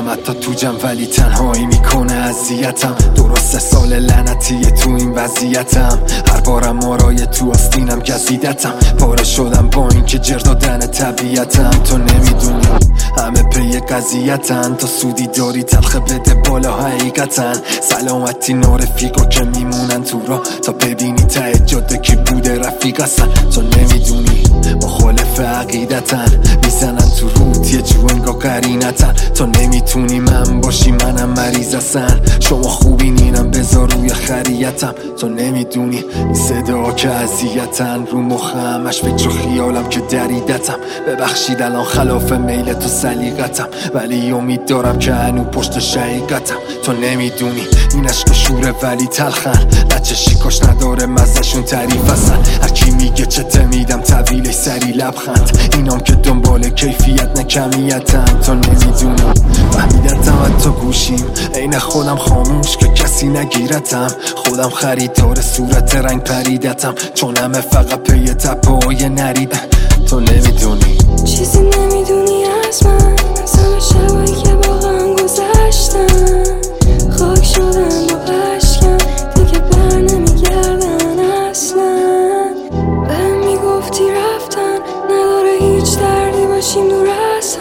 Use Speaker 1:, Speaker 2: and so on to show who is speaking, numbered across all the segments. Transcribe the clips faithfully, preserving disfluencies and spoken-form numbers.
Speaker 1: میدونم حتی تو جمع ولی تنهایی میکنه اذیتم. درسته سال لعنتیه تو این وضعیتم، هر بارم مارای تو آستینم گزیدتم. پاره شدم با این که جر دادن طبیعتم. تو نمیدونی همه پی قضیتن، تا سودی داری تلخه بده بالا حقیقتن. سلامتی نارفیقا که میمونن تو را تا ببینی ته جاده کی بوده رفیق هستن. تو نمیدونی مخالف عقیدتن، میزنن تو روت یه جو انگا قرینتن. تو نمیتونی من باشی منم مریض هستن، شما خوبین اینم بذار روی خریتم. تو نمیدونی این صدا که اذیتن، رو مخمش فکر و خیالم که دریدتم. ببخشید الان خلاف میل تو سلیقتم، ولی امید دارم که هنو پشت شقیقتم. تو نمیدونی این عشق شوره ولی تلخن، لچه شیکاش نداره مزشون تعریف هستن. هرکی میگه چته میدم طویله سری لبخند، اینام که دنبال کیفیت نکمیتم. تو نمیدونی فهمیدتم حتی گوشیم عین خودم خاموش که کسی نگیرتم. خودم خریدار صورت رنگ پریدتم، چون همه فقط پی تپه های نریدن. تو نمیدونی
Speaker 2: چیزی نمیدونی از من، از همه شبایی که واقعا گذشتن. خاک شدن با پشکم دیگه بر نمیگردن اصلا. بهم میگفتی رفتن نداره هیچ دردی باشیم دور از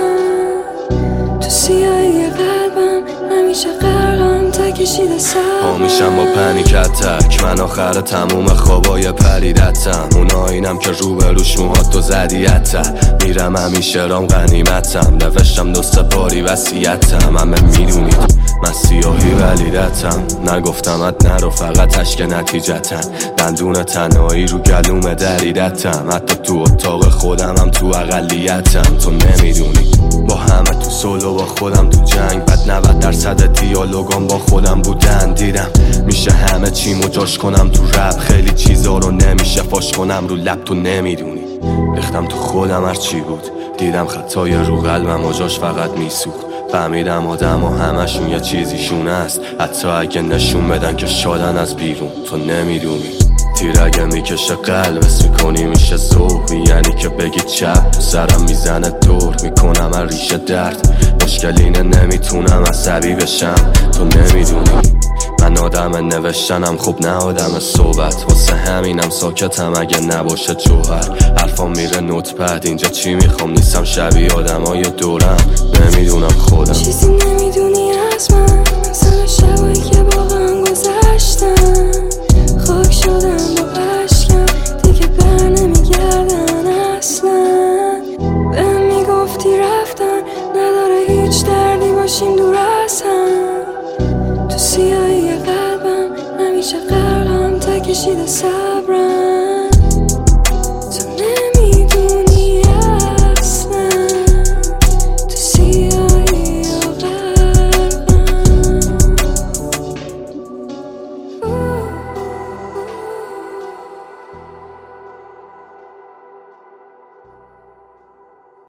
Speaker 2: هم. تو سیاهی قلبم همیشه غرقم تا کشیده سر
Speaker 3: همیشم با پنیک اتک، من آخر تموم خوابای پریدتم. اونایینم که رو به روش موهاتو زدیتم، میرم همیشه رام غنیمتم. نوشتم دو سه باری وصیتم، همه میدونید من سیاهی ولیدتم. نگفتمت نرو فقط اشک نتیجتن، دندون تنهایی رو گلوم دریدتم. حتی تو اتاق خودم هم تو اقلیتم. تو نمیدونی با همه تو سولو با خودم تو جنگ، بعد نود درصد دیالوگام با خودم بودن. دیدم میشه همه چیمو جاش کنم تو رپ، خیلی چیزا رو نمیشه فاش کنم رو لب. تو نمیدونی ریختم تو خودم هر چی بود، دیدم خطای رو قلبم و جاش فقط میسوخت. فهمیدم آدم و همشون یه چیزیشون است، حتی اگه نشون بدن که شادن از بیرون. تو نمیدونی تیر اگه میکشه قلب اس میکنی میشه ذوق، یعنی که بگی چپ تو سرم میزنه دور. میکنم هر ریشه درد، مشکل اینه نمیتونم عصبی بشم. تو نمیدونی من آدم نوشتنم خوب نه آدم صحبت، واسه همینم ساکتم اگه نباشه جوهر. حرفام میره نوت پد، اینجا چی میخوام نیستم شبیه آدم های دورم. نمیدونم خودم
Speaker 2: چیزی نمیدونی از من، از همه شبایی که واقعا گذشتن. خاک شدم با پشکم دیگه بر نمیگردن اصلا. بهم میگفتی رفتن نداره هیچ دردی باشیم دور از هم. تو سیاهی قلبم همیشه غرقم تا کشیده صبرم.